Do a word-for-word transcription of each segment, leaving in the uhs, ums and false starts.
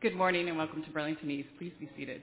Good morning and welcome to Burlington East. Please be seated.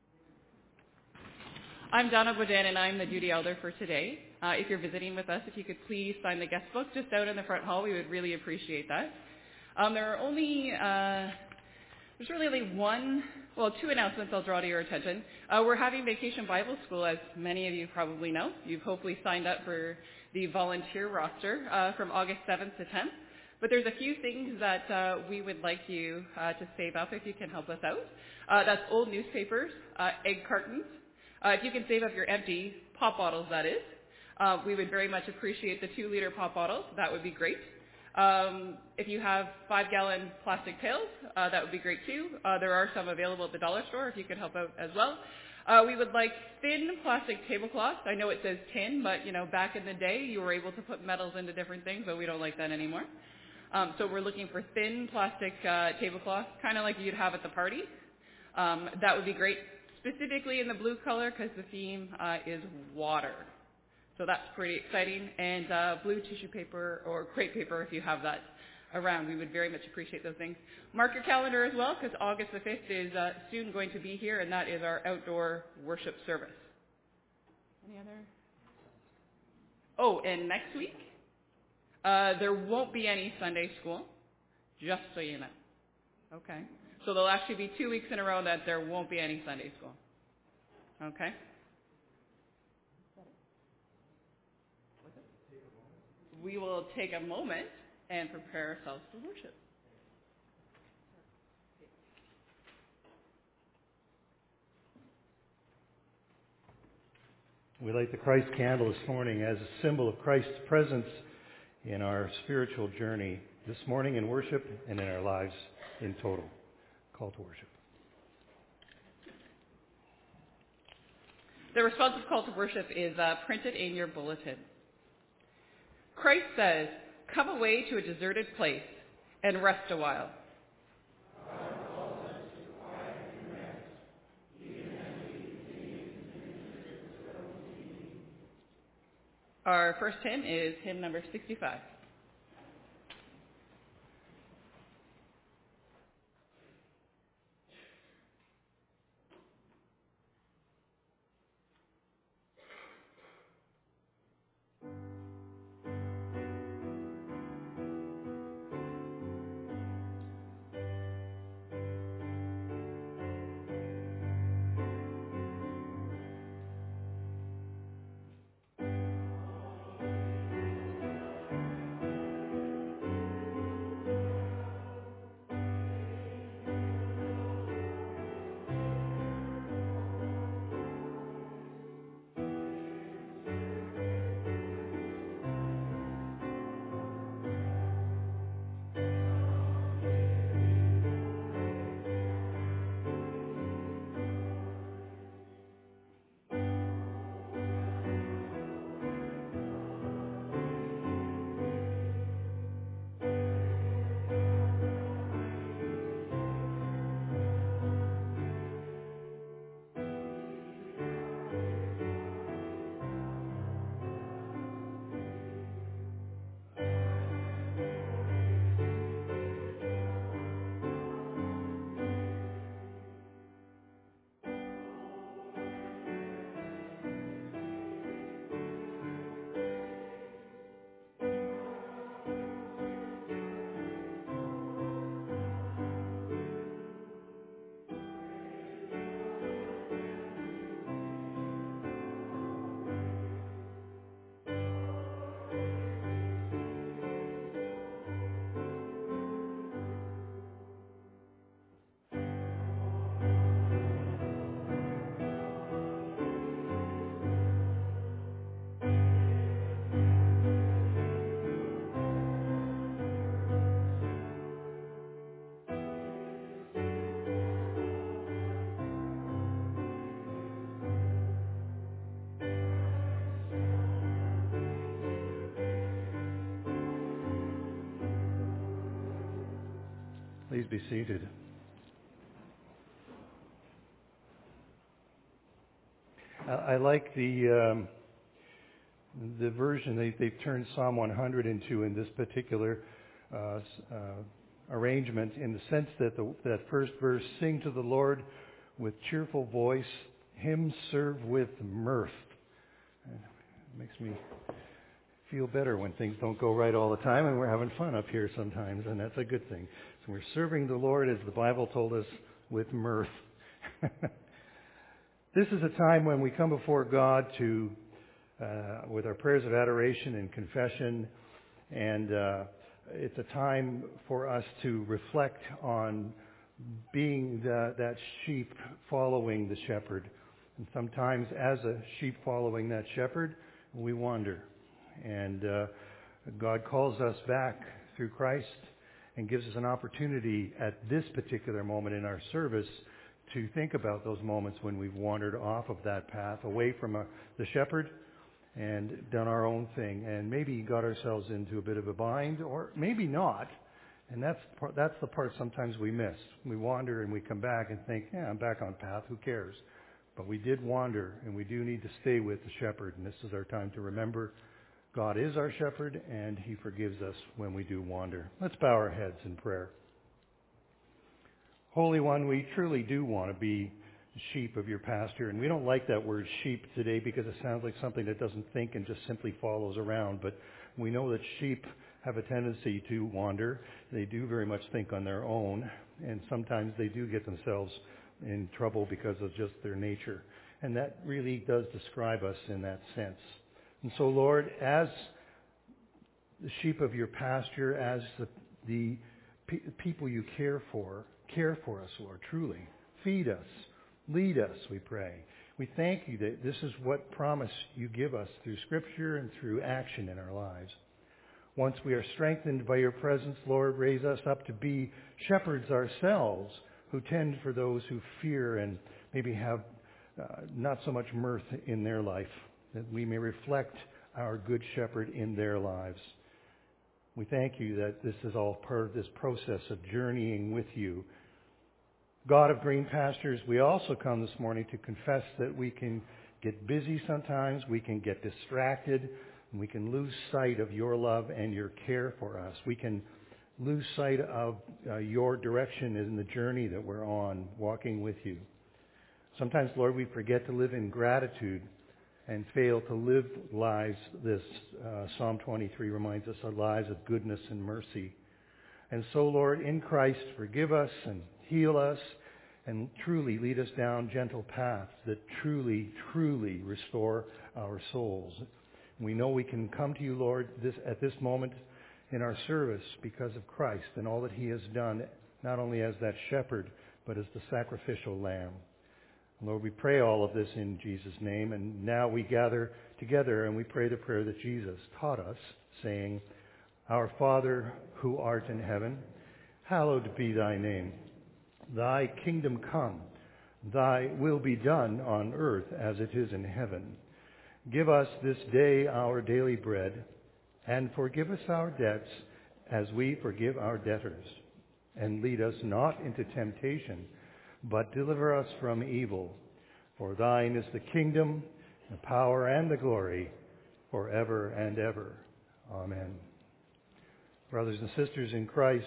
I'm Donna Boudin and I'm the duty elder for today. Uh, if you're visiting with us, if you could please sign the guest book just out in the front hall, we would really appreciate that. Um, there are only, uh, there's really only one, well, two announcements I'll draw to your attention. Uh, we're having Vacation Bible School, as many of you probably know. You've hopefully signed up for the volunteer roster uh, from August seventh to tenth. But there's a few things that uh, we would like you uh, to save up if you can help us out. Uh, that's old newspapers, uh, egg cartons. Uh, if you can save up your empty pop bottles, that is. Uh, we would very much appreciate the two-liter pop bottles. That would be great. Um, if you have five-gallon plastic pails, uh, that would be great too. Uh, there are some available at the dollar store if you could help out as well. Uh, we would like thin plastic tablecloths. I know it says tin, but you know, back in the day, you were able to put metals into different things, but we don't like that anymore. Um, so we're looking for thin plastic uh, tablecloths, kind of like you'd have at the party. Um, that would be great, specifically in the blue color because the theme uh, is water. So that's pretty exciting. And uh, blue tissue paper or crepe paper if you have that around. We would very much appreciate those things. Mark your calendar as well because August the fifth is uh, soon going to be here, and that is our outdoor worship service. Any other? Oh, and next week? Uh, there won't be any Sunday school, just so you know. Okay? So there'll actually be two weeks in a row that there won't be any Sunday school. Okay? We will take a moment and prepare ourselves for worship. We light the Christ candle this morning as a symbol of Christ's presence in our spiritual journey this morning in worship and in our lives in total. Call to worship. The responsive call to worship is uh, printed in your bulletin. Christ says, "Come away to a deserted place and rest a while." Our first hymn is hymn number sixty-five. Please be seated. I, I like the um, the version they, they've turned Psalm one hundred into in this particular uh, uh, arrangement in the sense that the, that first verse, sing to the Lord with cheerful voice, hymns serve with mirth. It makes me feel better when things don't go right all the time, and we're having fun up here sometimes, and that's a good thing. So we're serving the Lord, as the Bible told us, with mirth. This is a time when we come before God to, uh, with our prayers of adoration and confession, and uh, it's a time for us to reflect on being the, that sheep following the shepherd. And sometimes as a sheep following that shepherd, we wander. And uh, God calls us back through Christ and gives us an opportunity at this particular moment in our service to think about those moments when we've wandered off of that path, away from a, the shepherd, and done our own thing, and maybe got ourselves into a bit of a bind, or maybe not. And that's that's the part sometimes we miss. We wander and we come back and think, yeah, I'm back on path, who cares? But we did wander, and we do need to stay with the shepherd, and this is our time to remember God is our shepherd, and he forgives us when we do wander. Let's bow our heads in prayer. Holy One, we truly do want to be sheep of your pasture, and we don't like that word sheep today because it sounds like something that doesn't think and just simply follows around, but we know that sheep have a tendency to wander. They do very much think on their own, and sometimes they do get themselves in trouble because of just their nature, and that really does describe us in that sense. And so, Lord, as the sheep of your pasture, as the, the pe- people you care for, care for us, Lord, truly. Feed us. Lead us, we pray. We thank you that this is what promise you give us through Scripture and through action in our lives. Once we are strengthened by your presence, Lord, raise us up to be shepherds ourselves who tend for those who fear and maybe have uh, not so much mirth in their life, that we may reflect our good shepherd in their lives. We thank you that this is all part of this process of journeying with you. God of green pastures, we also come this morning to confess that we can get busy sometimes, we can get distracted, and we can lose sight of your love and your care for us. We can lose sight of uh, your direction in the journey that we're on, walking with you. Sometimes, Lord, we forget to live in gratitude and fail to live lives, this uh, Psalm twenty-three reminds us, of lives of goodness and mercy. And so, Lord, in Christ, forgive us and heal us and truly lead us down gentle paths that truly, truly restore our souls. We know we can come to you, Lord, this, at this moment in our service because of Christ and all that he has done, not only as that shepherd, but as the sacrificial lamb. Lord, we pray all of this in Jesus' name, and now we gather together and we pray the prayer that Jesus taught us, saying, Our Father, who art in heaven, hallowed be thy name. Thy kingdom come, thy will be done on earth as it is in heaven. Give us this day our daily bread, and forgive us our debts as we forgive our debtors. And lead us not into temptation, but deliver us from evil. For thine is the kingdom, the power, and the glory, forever and ever. Amen. Brothers and sisters in Christ,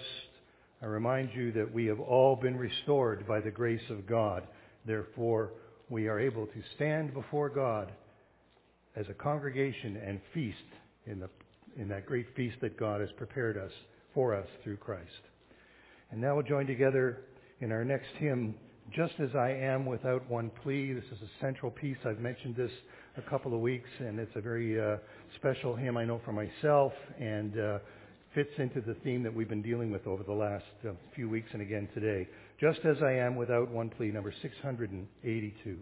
I remind you that we have all been restored by the grace of God. Therefore, we are able to stand before God as a congregation and feast in the in that great feast that God has prepared us for us through Christ. And now we'll join together in our next hymn, Just As I Am Without One Plea. This is a central piece. I've mentioned this a couple of weeks, and it's a very uh, special hymn, I know, for myself, and uh, fits into the theme that we've been dealing with over the last uh, few weeks and again today. Just As I Am Without One Plea, number six hundred eighty-two.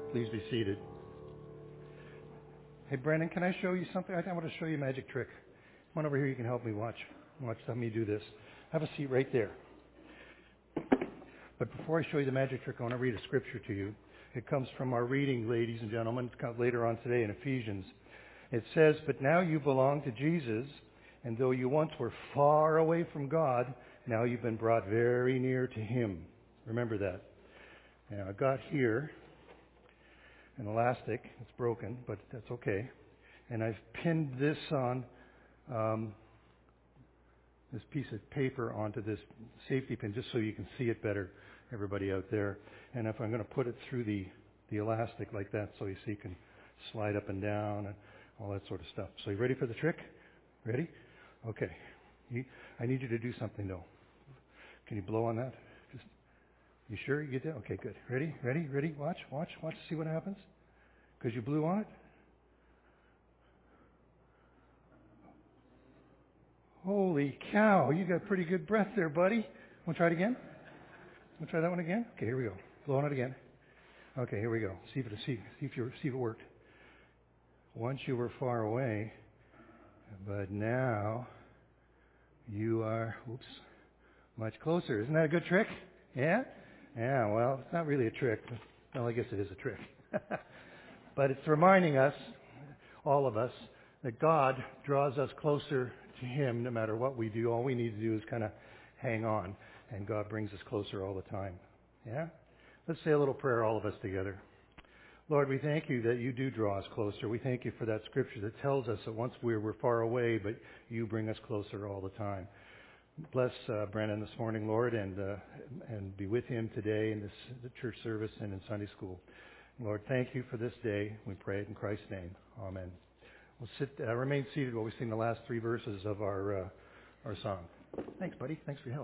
Please be seated. Hey, Brendan, can I show you something? I want to show you a magic trick. Come on over here. You can help me watch. Watch me do this. Have a seat right there. But before I show you the magic trick, I want to read a scripture to you. It comes from our reading, ladies and gentlemen. It comes later on today in Ephesians. It says, "But now you belong to Jesus, and though you once were far away from God, now you've been brought very near to Him." Remember that. Now, I got here an elastic. It's broken, but that's okay. And I've pinned this on um, this piece of paper onto this safety pin just so you can see it better, everybody out there. And if I'm going to put it through the, the elastic like that so you see you can slide up and down and all that sort of stuff. So you ready for the trick? Ready? Okay. You, I need you to do something though. Can you blow on that? Just, you sure you get that? Okay, good. Ready? Ready? Ready? Watch, watch, watch. See what happens? Because you blew on it? Holy cow, you got pretty good breath there, buddy. Want to try it again? Want to try that one again? Okay, here we go. Blow on it again. Okay, here we go. See if it see, see if you see if it worked. Once you were far away, but now you are, oops, much closer. Isn't that a good trick? Yeah? Yeah, well, it's not really a trick. Well, I guess it is a trick. But it's reminding us, all of us, that God draws us closer to Him no matter what we do. All we need to do is kind of hang on, and God brings us closer all the time. Yeah? Let's say a little prayer, all of us together. Lord, we thank you that you do draw us closer. We thank you for that scripture that tells us that once we were far away, but you bring us closer all the time. Bless uh, Brandon this morning, Lord, and uh, and be with him today in this the church service and in Sunday school. Lord, thank you for this day. We pray it in Christ's name. Amen. We'll sit, uh, remain seated while we sing the last three verses of our uh, our song. Thanks, buddy. Thanks for your help.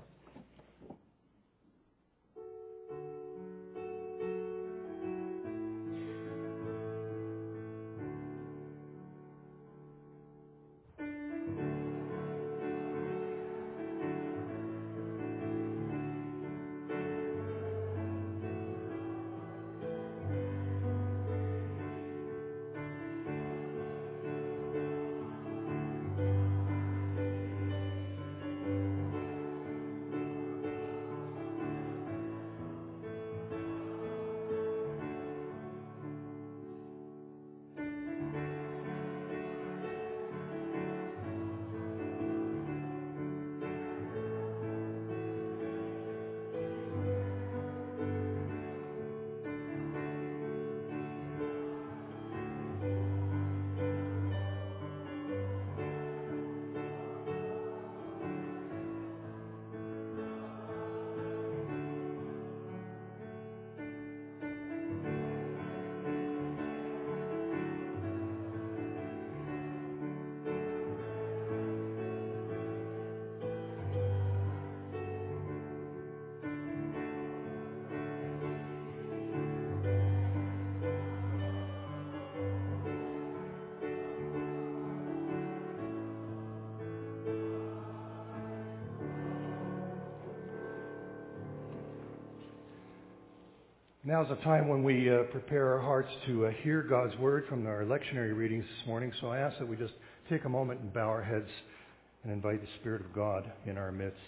Now is a time when we uh, prepare our hearts to uh, hear God's Word from our lectionary readings this morning. So I ask that we just take a moment and bow our heads and invite the Spirit of God in our midst.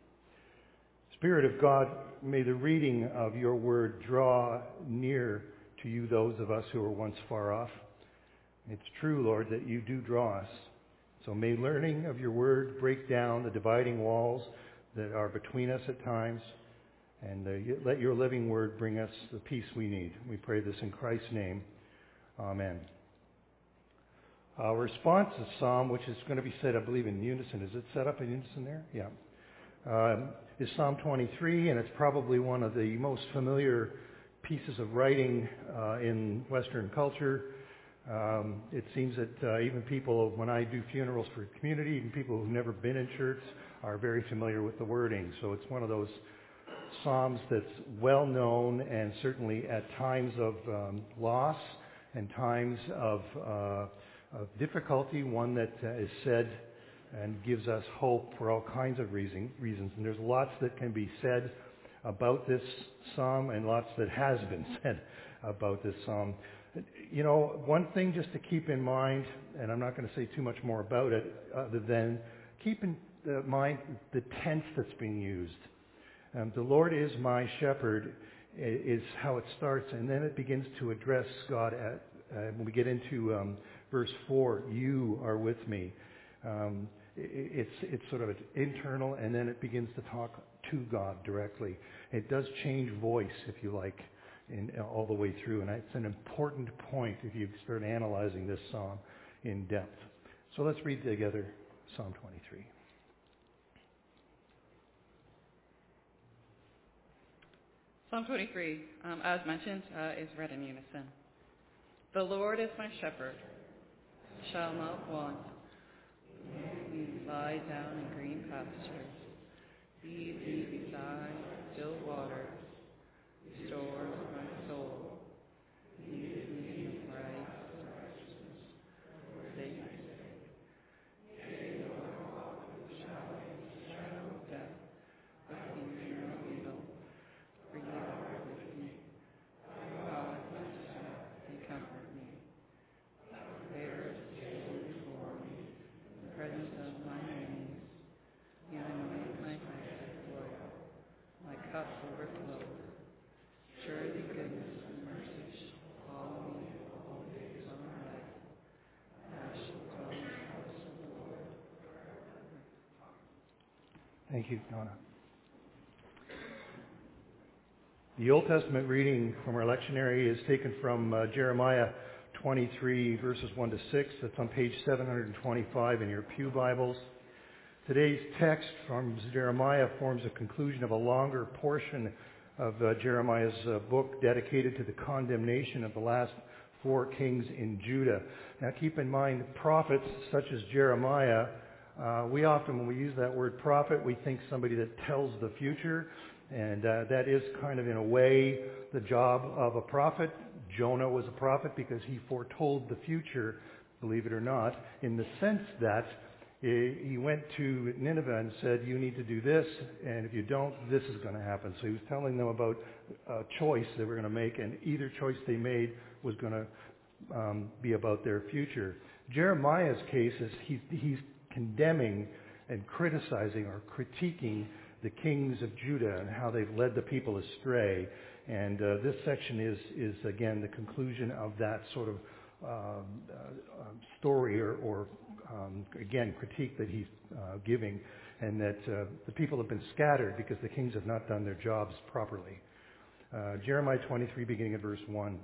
Spirit of God, may the reading of your Word draw near to you those of us who were once far off. It's true, Lord, that you do draw us. So may learning of your Word break down the dividing walls that are between us at times. And uh, let your living word bring us the peace we need. We pray this in Christ's name. Amen. Our response is Psalm, which is going to be said, I believe, in unison. Is it set up in unison there? Yeah. Um, is Psalm twenty-three, and it's probably one of the most familiar pieces of writing uh, in Western culture. Um, it seems that uh, even people, when I do funerals for community, even people who've never been in church are very familiar with the wording. So it's one of those Psalms that's well known, and certainly at times of um, loss and times of, uh, of difficulty, one that uh, is said and gives us hope for all kinds of reason, reasons. And there's lots that can be said about this psalm and lots that has been said about this psalm. You know, one thing just to keep in mind, and I'm not going to say too much more about it, other than keep in mind the tense that's being used. Um, the Lord is my shepherd is how it starts, and then it begins to address God at, uh, when we get into um, verse four, you are with me. Um, it, it's, it's sort of internal, and then it begins to talk to God directly. It does change voice, if you like, in, all the way through, and it's an important point if you start analyzing this psalm in depth. So let's read together Psalm twenty-three. Psalm twenty-three, um, as mentioned, uh, is read in unison. The Lord is my shepherd, shall not want. He lie down in green pastures. Lead me beside still waters. Restores my soul. Leads me in the right righteousness for his sake. Yea, though I walk through the shadow of death, I fear no evil. For you are with me. God, my strength, and comfort me. Prepare to stand before me in the presence of my enemies. You anoint my head with oil. My cup overflows. Surely goodness and mercy shall follow me all the days of my life. I shall dwell in the house of the Lord forever. Thank you, Donna. The Old Testament reading from our lectionary is taken from uh, Jeremiah twenty-three, verses one to six. That's on page seven hundred twenty-five in your pew Bibles. Today's text from Jeremiah forms a conclusion of a longer portion of uh, Jeremiah's uh, book dedicated to the condemnation of the last four kings in Judah. Now keep in mind, prophets such as Jeremiah, uh, we often, when we use that word prophet, we think somebody that tells the future. And uh, that is kind of, in a way, the job of a prophet. Jonah was a prophet because he foretold the future, believe it or not, in the sense that he went to Nineveh and said, you need to do this, and if you don't, this is going to happen. So he was telling them about a choice they were going to make, and either choice they made was going to um, be about their future. Jeremiah's case is he's, he's condemning and criticizing or critiquing the kings of Judah and how they've led the people astray. And uh, this section is, is, again, the conclusion of that sort of uh, uh, story or, or um, again, critique that he's uh, giving, and that uh, the people have been scattered because the kings have not done their jobs properly. Uh, Jeremiah twenty-three, beginning at verse one.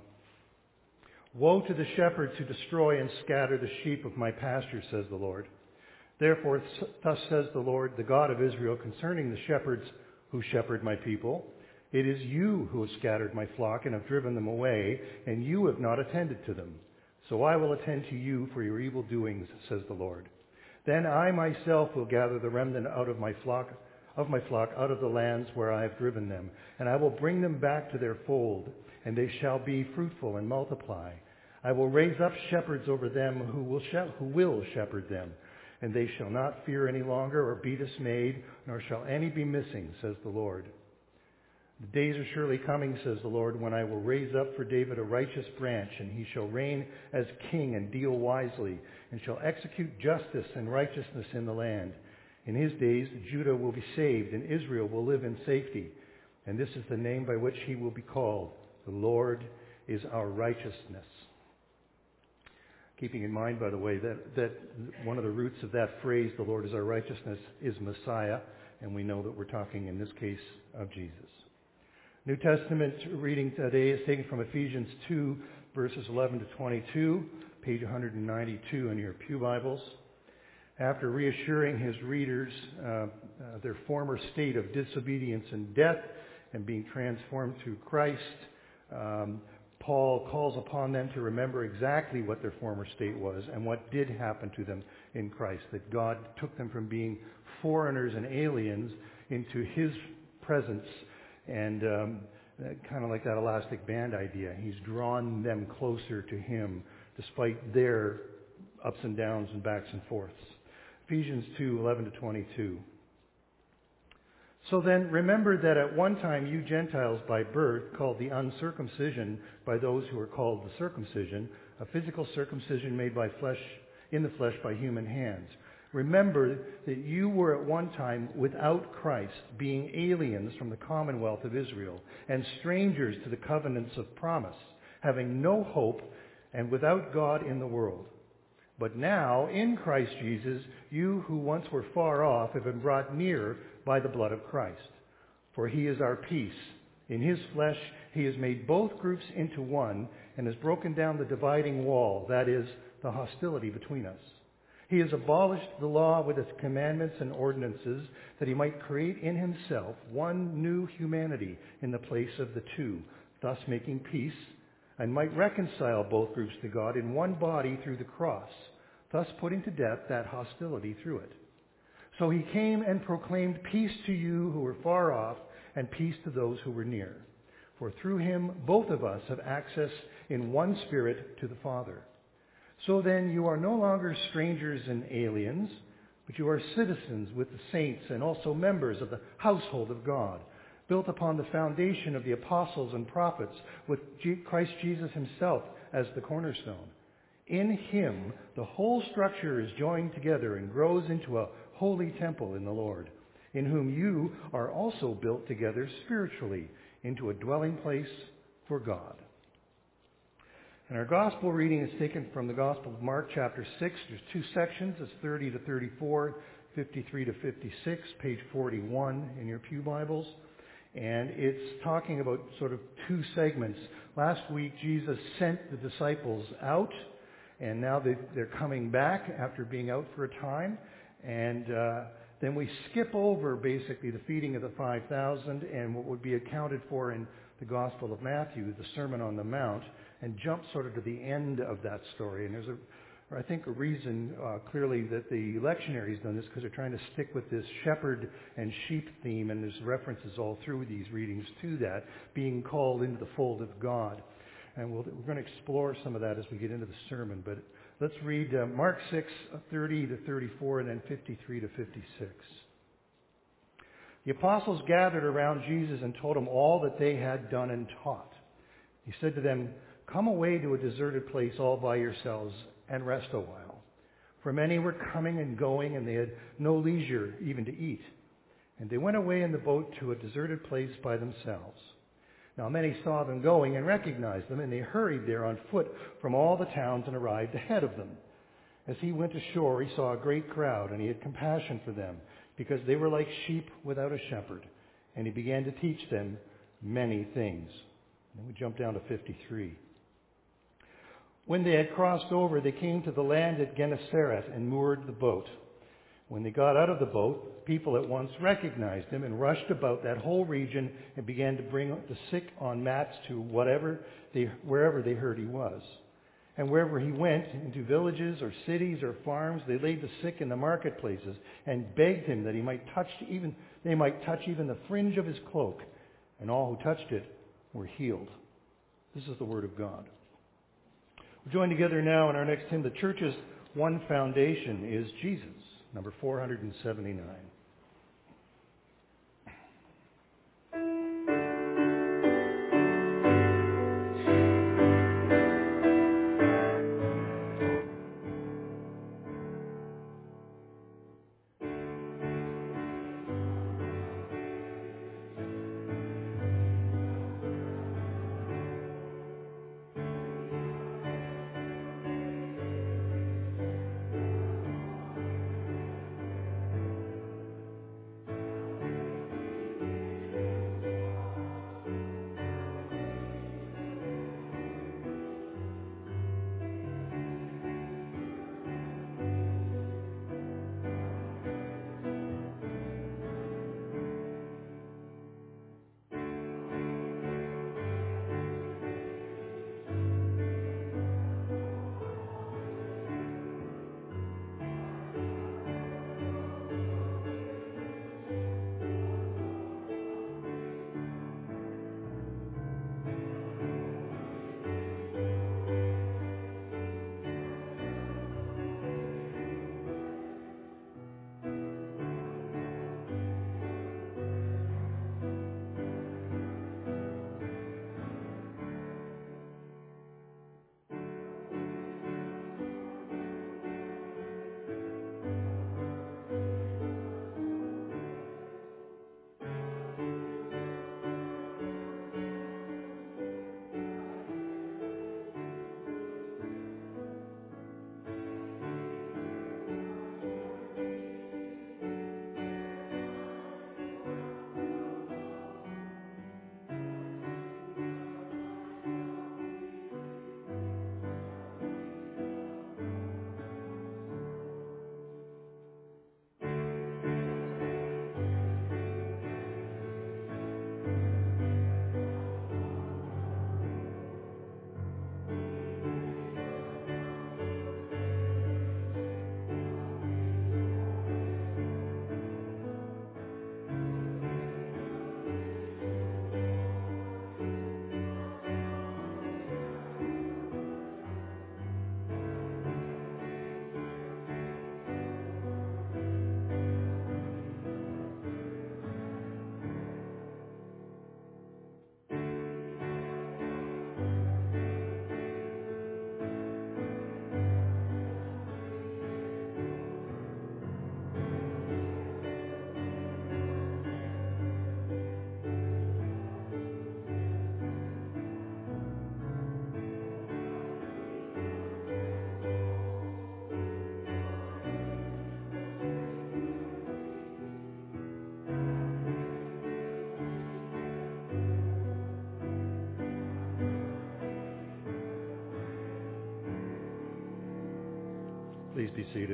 Woe to the shepherds who destroy and scatter the sheep of my pasture, says the Lord. Therefore, thus says the Lord, the God of Israel, concerning the shepherds who shepherd my people. It is you who have scattered my flock and have driven them away, and you have not attended to them. So I will attend to you for your evil doings, says the Lord. Then I myself will gather the remnant out of my flock, of my flock out of the lands where I have driven them, and I will bring them back to their fold, and they shall be fruitful and multiply. I will raise up shepherds over them who will she- who will shepherd them. And they shall not fear any longer or be dismayed, nor shall any be missing, says the Lord. The days are surely coming, says the Lord, when I will raise up for David a righteous branch, and he shall reign as king and deal wisely, and shall execute justice and righteousness in the land. In his days Judah will be saved, and Israel will live in safety. And this is the name by which he will be called. The Lord is our righteousness. Keeping in mind, by the way, that, that one of the roots of that phrase, the Lord is our righteousness, is Messiah, and we know that we're talking in this case of Jesus. New Testament reading today is taken from Ephesians two, verses eleven to twenty-two, page one ninety-two in your pew Bibles. After reassuring his readers uh, uh, their former state of disobedience and death and being transformed through Christ, um, Paul calls upon them to remember exactly what their former state was and what did happen to them in Christ, that God took them from being foreigners and aliens into his presence, and um, kind of like that elastic band idea. He's drawn them closer to him despite their ups and downs and backs and forths. Ephesians two, eleven to twenty-two. So then remember that at one time you Gentiles by birth, called the uncircumcision by those who are called the circumcision, a physical circumcision made by flesh, in the flesh by human hands. Remember that you were at one time without Christ, being aliens from the commonwealth of Israel, and strangers to the covenants of promise, having no hope and without God in the world. But now, in Christ Jesus, you who once were far off have been brought near by the blood of Christ. For he is our peace. In his flesh he has made both groups into one and has broken down the dividing wall, that is, the hostility between us. He has abolished the law with its commandments and ordinances, that he might create in himself one new humanity in the place of the two, thus making peace, and might reconcile both groups to God in one body through the cross, thus putting to death that hostility through it. So he came and proclaimed peace to you who were far off, and peace to those who were near. For through him both of us have access in one Spirit to the Father. So then you are no longer strangers and aliens, but you are citizens with the saints and also members of the household of God, built upon the foundation of the apostles and prophets, with Christ Jesus himself as the cornerstone. In him the whole structure is joined together and grows into a holy temple in the Lord, in whom you are also built together spiritually into a dwelling place for God. And our gospel reading is taken from the Gospel of Mark chapter six. There's two sections. It's thirty to thirty-four, fifty-three to fifty-six, page forty-one in your pew Bibles. And it's talking about sort of two segments. Last week, Jesus sent the disciples out, and now they, they're coming back after being out for a time. And uh, then we skip over basically the feeding of the five thousand and what would be accounted for in the Gospel of Matthew, the Sermon on the Mount, and jump sort of to the end of that story. And there's a, I think, a reason uh, clearly that the lectionary's done this, because they're trying to stick with this shepherd and sheep theme, and there's references all through these readings to that, being called into the fold of God. And we'll, we're going to explore some of that as we get into the sermon. But let's read uh, Mark six, thirty to thirty-four, and then fifty-three to fifty-six. The apostles gathered around Jesus and told him all that they had done and taught. He said to them, "Come away to a deserted place all by yourselves and rest a while." For many were coming and going, and they had no leisure even to eat. And they went away in the boat to a deserted place by themselves. Now many saw them going and recognized them, and they hurried there on foot from all the towns and arrived ahead of them. As he went ashore, he saw a great crowd, and he had compassion for them, because they were like sheep without a shepherd. And he began to teach them many things. Then we jump down to fifty-three. When they had crossed over, they came to the land at Gennesaret and moored the boat. When they got out of the boat, people at once recognized him and rushed about that whole region and began to bring the sick on mats to whatever they, wherever they heard he was. And wherever he went, into villages or cities or farms, they laid the sick in the marketplaces and begged him that he might touch even, they might touch even the fringe of his cloak. And all who touched it were healed. This is the word of God. We're joined together now in our next hymn. The church's one foundation is Jesus, number four hundred seventy-nine. Please be seated.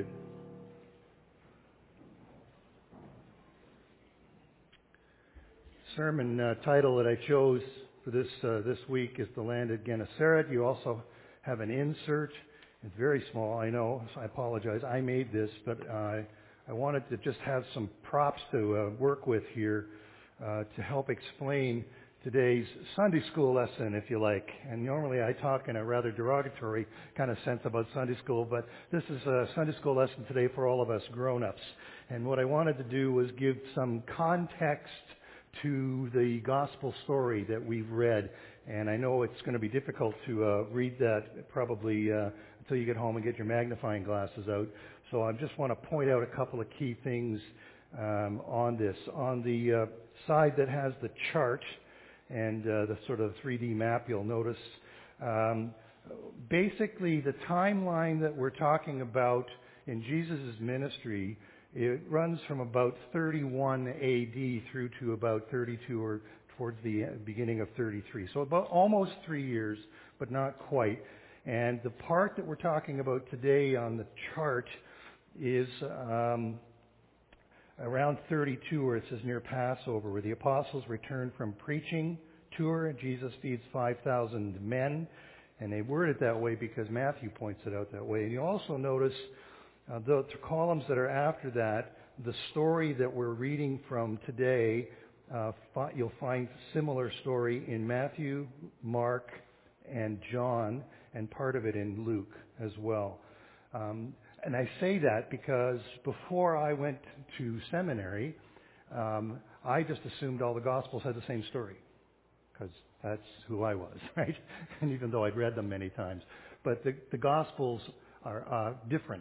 Sermon uh, title that I chose for this uh, this week is The Land of Gennesaret. You also have an insert. It's very small, I know, so I apologize. I made this, but uh, I wanted to just have some props to uh, work with here uh, to help explain today's Sunday school lesson, if you like. And normally I talk in a rather derogatory kind of sense about Sunday school, but this is a Sunday school lesson today for all of us grown-ups. And what I wanted to do was give some context to the gospel story that we've read. And I know it's going to be difficult to uh, read that probably uh, until you get home and get your magnifying glasses out. So I just want to point out a couple of key things um, on this. On the uh, side that has the chart and uh, the sort of three D map, you'll notice um, basically the timeline that we're talking about in Jesus' ministry, it runs from about thirty-one A D through to about thirty-two or towards the beginning of thirty-three. So about almost three years, but not quite. And the part that we're talking about today on the chart is um, around thirty-two, where it says near Passover, where the apostles returned from preaching tour. Jesus feeds five thousand men, and they word it that way because Matthew points it out that way. And you also notice uh, the columns that are after that, the story that we're reading from today, uh, fi- you'll find similar story in Matthew, Mark, and John, and part of it in Luke as well. Um, And I say that because before I went to seminary, um, I just assumed all the Gospels had the same story, because that's who I was, right? And even though I'd read them many times. But the, the Gospels are uh, different.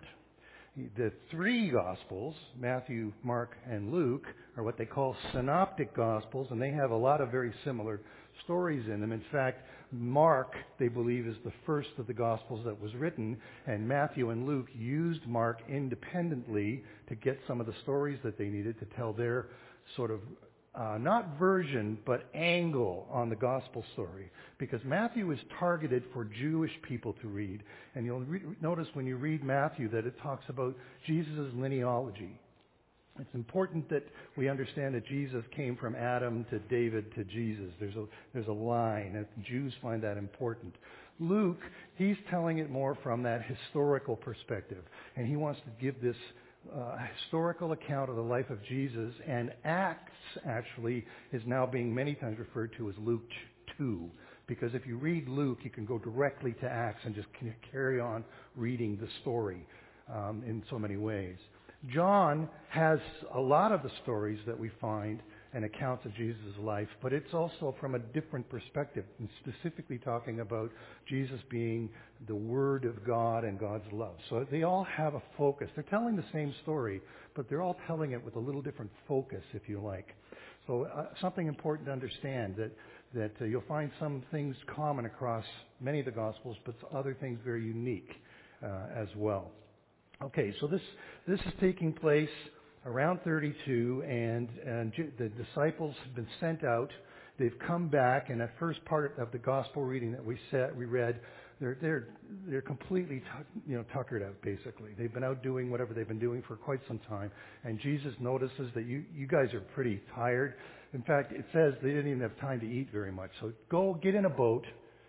The three Gospels, Matthew, Mark, and Luke, are what they call synoptic Gospels, and they have a lot of very similar stories in them. In fact, Mark, they believe, is the first of the Gospels that was written, and Matthew and Luke used Mark independently to get some of the stories that they needed to tell their sort of, uh, not version, but angle on the Gospel story. Because Matthew is targeted for Jewish people to read. And you'll re- notice when you read Matthew that it talks about Jesus' linealogy. It's important that we understand that Jesus came from Adam to David to Jesus. There's a, there's a line, and Jews find that important. Luke, he's telling it more from that historical perspective, and he wants to give this uh, historical account of the life of Jesus, and Acts, actually, is now being many times referred to as Luke two, because if you read Luke, you can go directly to Acts and just carry on reading the story um, in so many ways. John has a lot of the stories that we find and accounts of Jesus' life, but it's also from a different perspective, and specifically talking about Jesus being the Word of God and God's love. So they all have a focus. They're telling the same story, but they're all telling it with a little different focus, if you like. So uh, something important to understand, that, that uh, you'll find some things common across many of the Gospels, but other things very unique uh, as well. Okay, so this this is taking place around thirty-two, and, and the disciples have been sent out. They've come back, and that first part of the gospel reading that we set, we read, they're they're they're completely you know tuckered out. Basically, they've been out doing whatever they've been doing for quite some time, and Jesus notices that you you guys are pretty tired. In fact, it says they didn't even have time to eat very much. So go get in a boat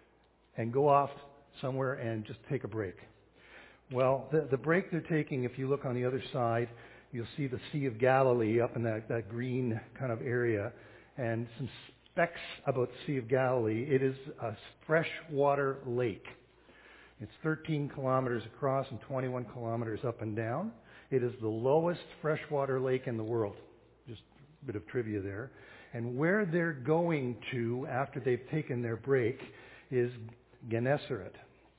and go off somewhere and just take a break. Well, the, the break they're taking, if you look on the other side, you'll see the Sea of Galilee up in that, that green kind of area, and some specs about the Sea of Galilee. It is a freshwater lake. It's thirteen kilometers across and twenty-one kilometers up and down. It is the lowest freshwater lake in the world. Just a bit of trivia there. And where they're going to after they've taken their break is Gennesaret.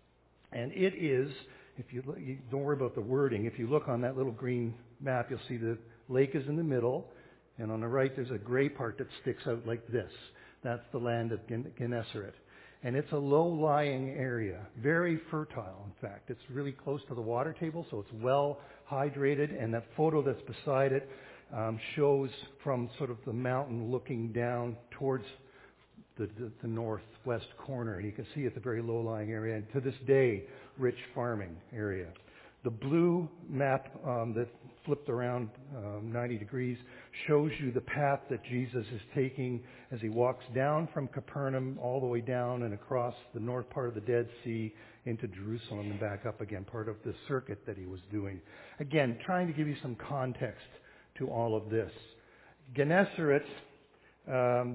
And it is... If you, look, you don't worry about the wording. If you look on that little green map, you'll see the lake is in the middle, and on the right there's a gray part that sticks out like this. That's the land of Gennesaret. And it's a low-lying area, very fertile, in fact. It's really close to the water table, so it's well hydrated, and that photo that's beside it um, shows from sort of the mountain looking down towards The, the, the northwest corner, and you can see it's a very low-lying area, and to this day, rich farming area. The blue map um, that flipped around um, ninety degrees shows you the path that Jesus is taking as he walks down from Capernaum all the way down and across the north part of the Dead Sea into Jerusalem and back up again, part of the circuit that he was doing. Again, trying to give you some context to all of this. Gennesaret, um,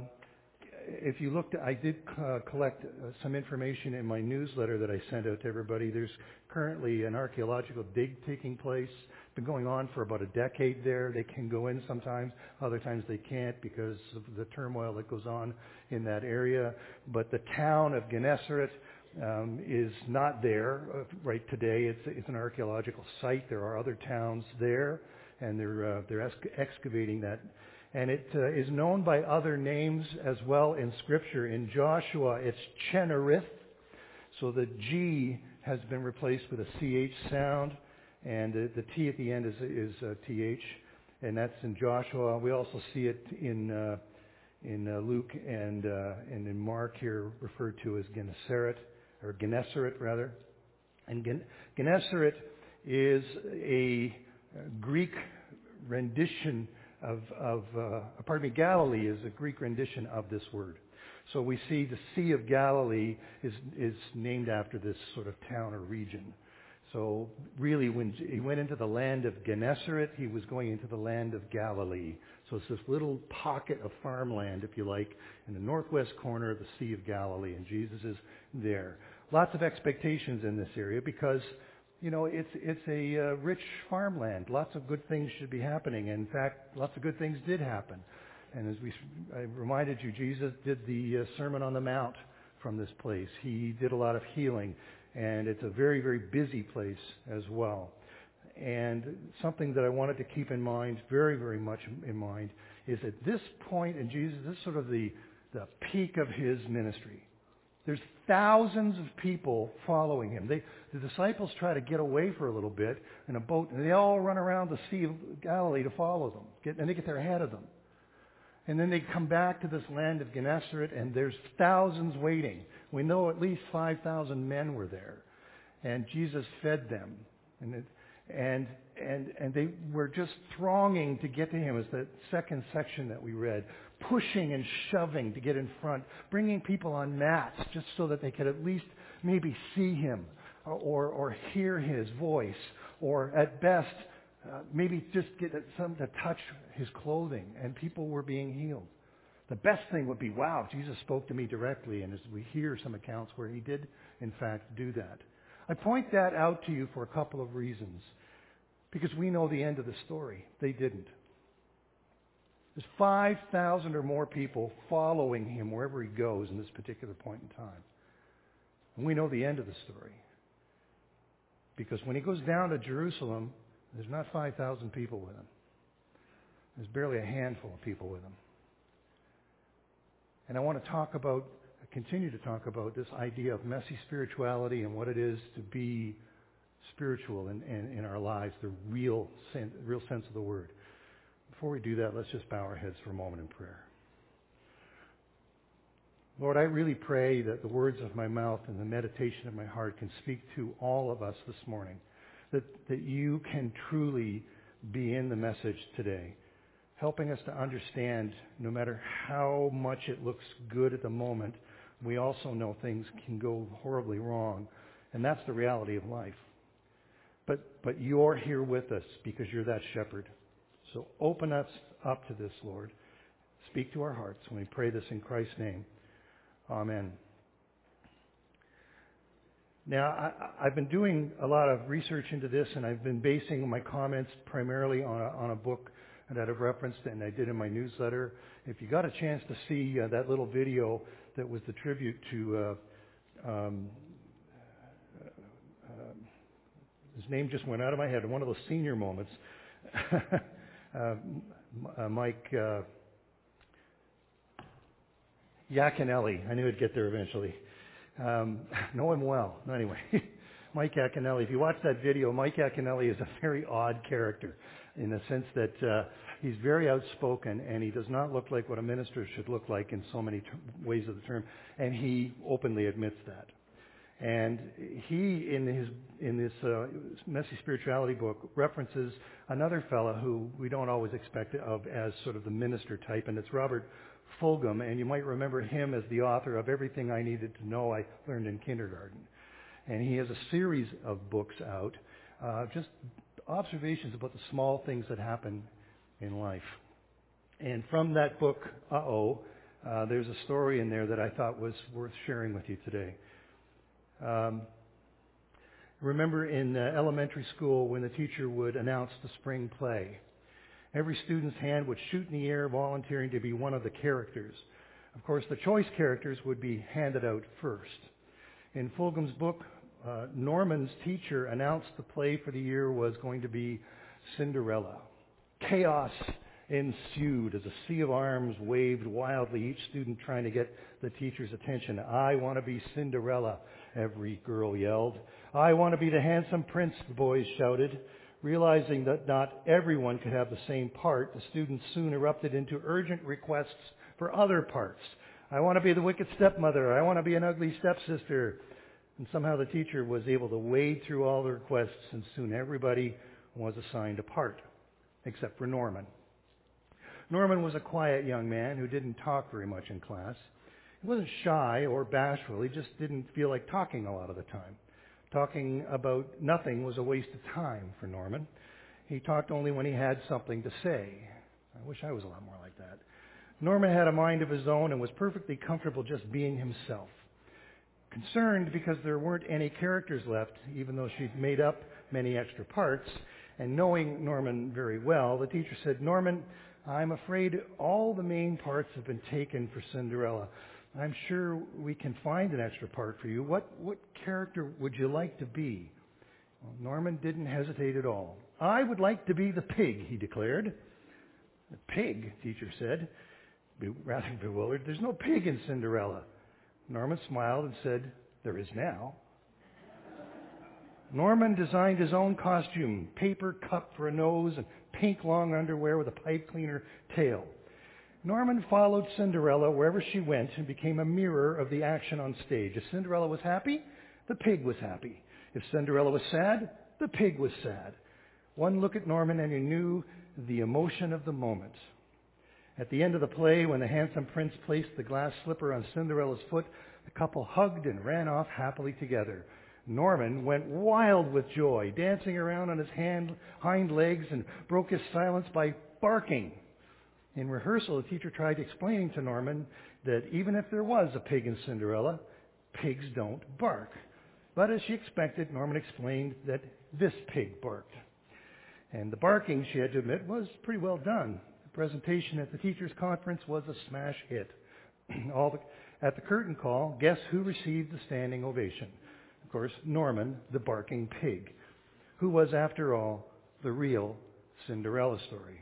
if you looked, I did uh, collect uh, some information in my newsletter that I sent out to everybody. There's currently an archaeological dig taking place. It's been going on for about a decade there. They can go in sometimes, other times they can't because of the turmoil that goes on in that area. But the town of Gennesaret um, is not there uh, right today. It's, it's an archaeological site. There are other towns there, and they're uh, they're ex- excavating that. And it uh, is known by other names as well in Scripture. In Joshua, it's Chenarith. So the G has been replaced with a C H sound, and the, the T at the end is, is uh, T H, and that's in Joshua. We also see it in uh, in uh, Luke and uh, and in Mark here, referred to as Gennesaret, or Gennesaret rather. And Gen- Gennesaret is a Greek rendition of, of uh, pardon me, Galilee is a Greek rendition of this word. So we see the Sea of Galilee is is named after this sort of town or region. So really, when he went into the land of Gennesaret, he was going into the land of Galilee. So it's this little pocket of farmland, if you like, in the northwest corner of the Sea of Galilee, and Jesus is there. Lots of expectations in this area because, you know, it's it's a uh, rich farmland. Lots of good things should be happening. In fact, lots of good things did happen. And as we, I reminded you, Jesus did the uh, Sermon on the Mount from this place. He did a lot of healing, and it's a very, very busy place as well. And something that I wanted to keep in mind, very, very much in mind, is at this point in Jesus, this is sort of the, the peak of his ministry. There's thousands of people following him. They, the disciples try to get away for a little bit in a boat, and they all run around the Sea of Galilee to follow them, get, and they get there ahead of them. And then they come back to this land of Gennesaret, and there's thousands waiting. We know at least five thousand men were there, and Jesus fed them, and it, and and and they were just thronging to get to him. As the second section that we read, pushing and shoving to get in front, bringing people on mats just so that they could at least maybe see him or or, or hear his voice, or at best, Uh, maybe just get some to touch his clothing, and people were being healed. The best thing would be, wow, Jesus spoke to me directly, and as we hear some accounts where he did, in fact, do that. I point that out to you for a couple of reasons, because we know the end of the story. They didn't. There's five thousand or more people following him wherever he goes in this particular point in time. And we know the end of the story, because when he goes down to Jerusalem, there's not five thousand people with him. There's barely a handful of people with him. And I want to talk about, continue to talk about this idea of messy spirituality and what it is to be spiritual in, in, in our lives, the real, sen- real sense of the word. Before we do that, let's just bow our heads for a moment in prayer. Lord, I really pray that the words of my mouth and the meditation of my heart can speak to all of us this morning. That, that you can truly be in the message today, helping us to understand no matter how much it looks good at the moment, we also know things can go horribly wrong, and that's the reality of life. But, but you're here with us because you're that shepherd. So open us up to this, Lord. Speak to our hearts, and we pray this in Christ's name. Amen. Now, I, I've been doing a lot of research into this, and I've been basing my comments primarily on a, on a book that I've referenced, and I did in my newsletter. If you got a chance to see uh, that little video that was the tribute to, uh, um, uh, his name just went out of my head, one of those senior moments, uh, uh, Mike uh, Yaconelli. I knew I'd get there eventually. Um, know him well. Anyway, Mike Yaconelli. If you watch that video, Mike Yaconelli is a very odd character in the sense that uh, he's very outspoken, and he does not look like what a minister should look like in so many ter- ways of the term, and he openly admits that. And he, in his in this uh, Messy Spirituality book, references another fella who we don't always expect of as sort of the minister type, and it's Robert Fulghum. And you might remember him as the author of Everything I Needed to Know I Learned in Kindergarten. And he has a series of books out, uh, just observations about the small things that happen in life. And from that book, Uh-Oh, uh, there's a story in there that I thought was worth sharing with you today. Um, remember in uh, elementary school when the teacher would announce the spring play, every student's hand would shoot in the air volunteering to be one of the characters. Of course, the choice characters would be handed out first. In Fulgham's book, uh, Norman's teacher announced the play for the year was going to be Cinderella. Chaos ensued as a sea of arms waved wildly, each student trying to get the teacher's attention. I want to be Cinderella, every girl yelled. I want to be the handsome prince, the boys shouted. Realizing that not everyone could have the same part, the students soon erupted into urgent requests for other parts. I want to be the wicked stepmother. I want to be an ugly stepsister. And somehow the teacher was able to wade through all the requests, and soon everybody was assigned a part, except for Norman. Norman was a quiet young man who didn't talk very much in class. He wasn't shy or bashful. He just didn't feel like talking a lot of the time. Talking about nothing was a waste of time for Norman. He talked only when he had something to say. I wish I was a lot more like that. Norman had a mind of his own and was perfectly comfortable just being himself. Concerned because there weren't any characters left, even though she'd made up many extra parts, and knowing Norman very well, the teacher said, Norman, I'm afraid all the main parts have been taken for Cinderella. I'm sure we can find an extra part for you. What what character would you like to be? Well, Norman didn't hesitate at all. I would like to be the pig, he declared. The pig, teacher said, be rather bewildered. There's no pig in Cinderella. Norman smiled and said, there is now. Norman designed his own costume, paper cup for a nose and pink long underwear with a pipe cleaner tail. Norman followed Cinderella wherever she went and became a mirror of the action on stage. If Cinderella was happy, the pig was happy. If Cinderella was sad, the pig was sad. One look at Norman and he knew the emotion of the moment. At the end of the play, when the handsome prince placed the glass slipper on Cinderella's foot, the couple hugged and ran off happily together. Norman went wild with joy, dancing around on his hand, hind legs, and broke his silence by barking. In rehearsal, the teacher tried explaining to Norman that even if there was a pig in Cinderella, pigs don't bark. But as she expected, Norman explained that this pig barked. And the barking, she had to admit, was pretty well done. The presentation at the teacher's conference was a smash hit. All the, at the curtain call, guess who received the standing ovation? Of course, Norman, the barking pig, who was, after all, the real Cinderella story.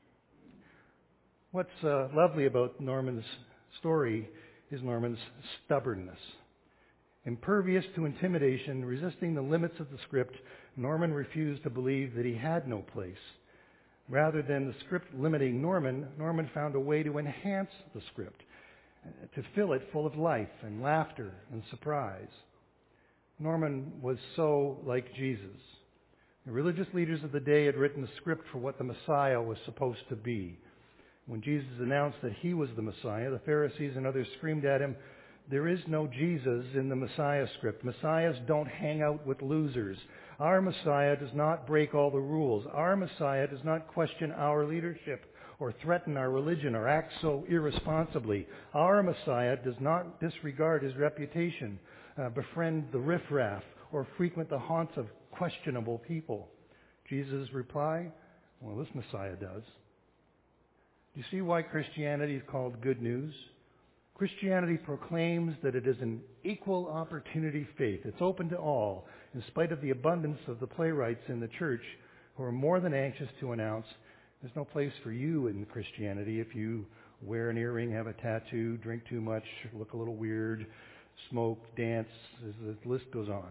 What's uh, lovely about Norman's story is Norman's stubbornness. Impervious to intimidation, resisting the limits of the script, Norman refused to believe that he had no place. Rather than the script limiting Norman, Norman found a way to enhance the script, to fill it full of life and laughter and surprise. Norman was so like Jesus. The religious leaders of the day had written a script for what the Messiah was supposed to be. When Jesus announced that he was the Messiah, the Pharisees and others screamed at him, there is no Jesus in the Messiah script. Messiahs don't hang out with losers. Our Messiah does not break all the rules. Our Messiah does not question our leadership or threaten our religion or act so irresponsibly. Our Messiah does not disregard his reputation, uh, befriend the riffraff, or frequent the haunts of questionable people. Jesus' reply, well, this Messiah does. Do you see why Christianity is called good news? Christianity proclaims that it is an equal opportunity faith. It's open to all, in spite of the abundance of the playwrights in the church who are more than anxious to announce there's no place for you in Christianity if you wear an earring, have a tattoo, drink too much, look a little weird, smoke, dance, the list goes on.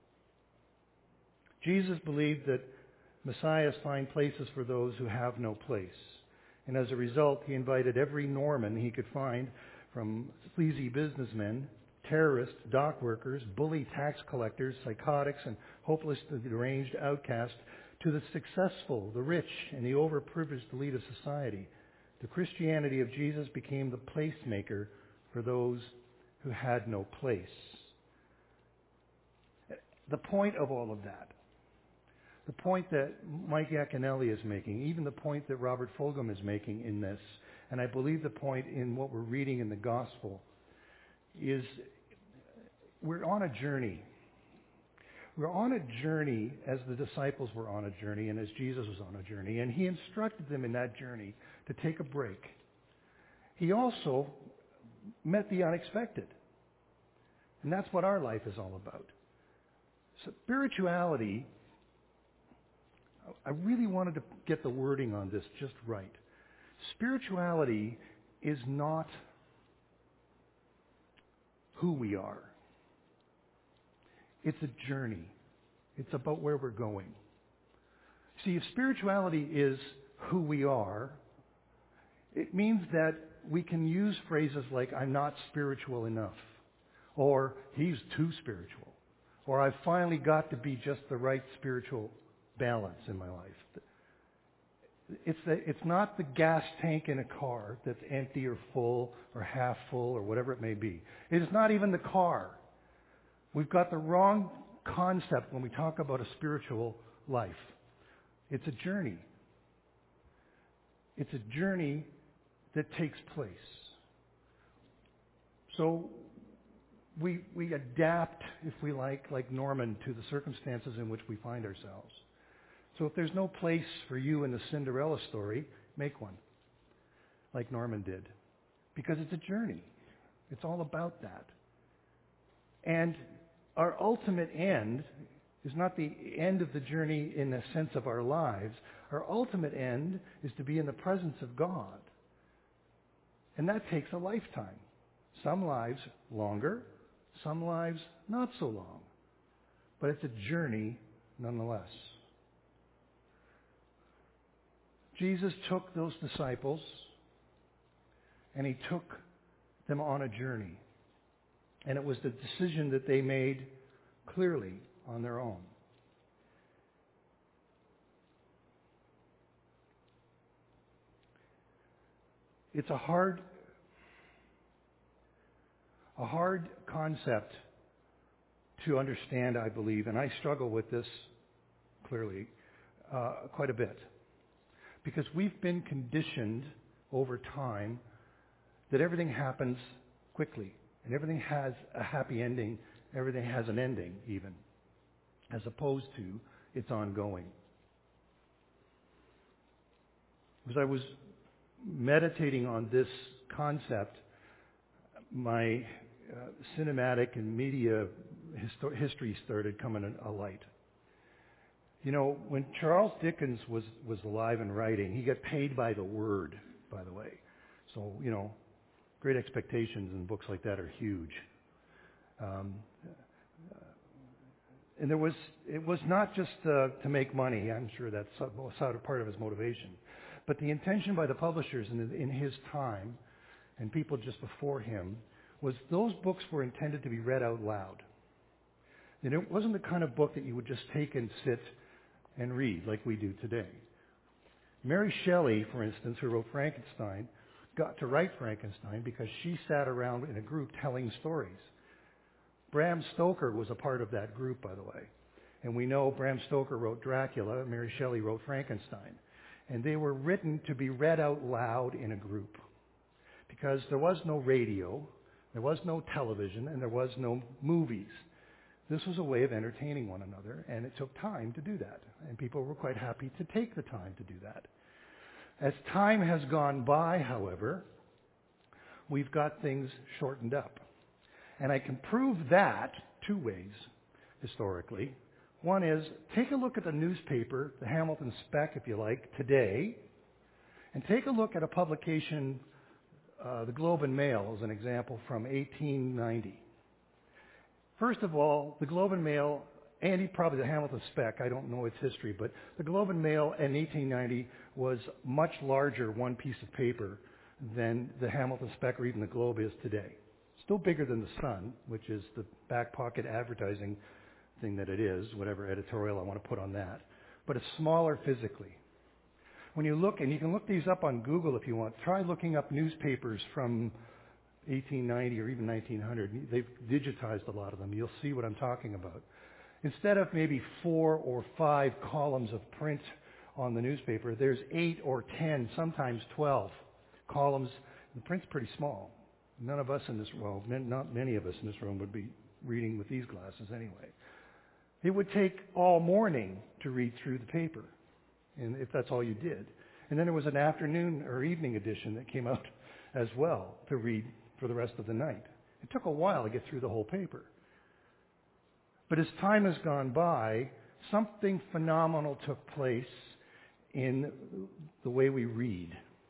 Jesus believed that Messiahs find places for those who have no place. And as a result, he invited every Norman he could find, from sleazy businessmen terrorists, dock workers, bully tax collectors, psychotics, and hopelessly deranged outcasts, to the successful, the rich, and the overprivileged elite of society. The Christianity of Jesus became the placemaker for those who had no place. The point of all of that, the point that Mike Yaconelli is making, even the point that Robert Fulghum is making in this, and I believe the point in what we're reading in the Gospel, is we're on a journey. We're on a journey as the disciples were on a journey and as Jesus was on a journey, and he instructed them in that journey to take a break. He also met the unexpected, and that's what our life is all about. Spirituality, I really wanted to get the wording on this just right. Spirituality is not who we are. It's a journey. It's about where we're going. See, if spirituality is who we are, it means that we can use phrases like, I'm not spiritual enough, or he's too spiritual, or I've finally got to be just the right spiritual balance in my life. It's, the, it's not the gas tank in a car that's empty or full or half full or whatever it may be. It is not even the car. We've got the wrong concept when we talk about a spiritual life. It's a journey. It's a journey that takes place. So we, we adapt, if we like, like Norman, to the circumstances in which we find ourselves. So if there's no place for you in the Cinderella story, make one, like Norman did. Because it's a journey. It's all about that. And our ultimate end is not the end of the journey in the sense of our lives. Our ultimate end is to be in the presence of God. And that takes a lifetime. Some lives longer, some lives not so long. But it's a journey nonetheless. Jesus took those disciples and he took them on a journey. And it was the decision that they made clearly on their own. It's a hard, a hard concept to understand, I believe, and I struggle with this clearly uh, quite a bit. Because we've been conditioned over time that everything happens quickly. And everything has a happy ending. Everything has an ending, even. As opposed to it's ongoing. As I was meditating on this concept, my uh, cinematic and media histo- history started coming alight. You know, when Charles Dickens was, was alive and writing, he got paid by the word, by the way. So, you know, Great Expectations and books like that are huge. Um, and there was, it was not just uh, to make money. I'm sure that's a part of his motivation. But the intention by the publishers in, in his time, and people just before him, was those books were intended to be read out loud. And it wasn't the kind of book that you would just take and sit and read like we do today. Mary Shelley, for instance, who wrote Frankenstein, got to write Frankenstein because she sat around in a group telling stories. Bram Stoker was a part of that group, by the way. And we know Bram Stoker wrote Dracula, and Mary Shelley wrote Frankenstein. And they were written to be read out loud in a group. Because there was no radio, there was no television, and there was no movies. This was a way of entertaining one another, and it took time to do that. And people were quite happy to take the time to do that. As time has gone by, however, we've got things shortened up. And I can prove that two ways, historically. One is, take a look at the newspaper, the Hamilton Spec, if you like, today, and take a look at a publication, uh, the Globe and Mail, as an example, from eighteen ninety. First of all, the Globe and Mail, and probably the Hamilton Spec, I don't know its history, but the Globe and Mail in eighteen ninety was much larger, one piece of paper, than the Hamilton Spec or even the Globe is today. Still bigger than the Sun, which is the back pocket advertising thing that it is, whatever editorial I want to put on that. But it's smaller physically. When you look, and you can look these up on Google if you want, try looking up newspapers from eighteen ninety or even nineteen hundred. They've digitized a lot of them. You'll see what I'm talking about. Instead of maybe four or five columns of print on the newspaper, there's eight or ten, sometimes twelve columns. The print's pretty small. None of us in this, well, not many of us in this room would be reading with these glasses anyway. It would take all morning to read through the paper, and if that's all you did. And then there was an afternoon or evening edition that came out as well to read for the rest of the night. It took a while to get through the whole paper. But as time has gone by, something phenomenal took place in the way we read.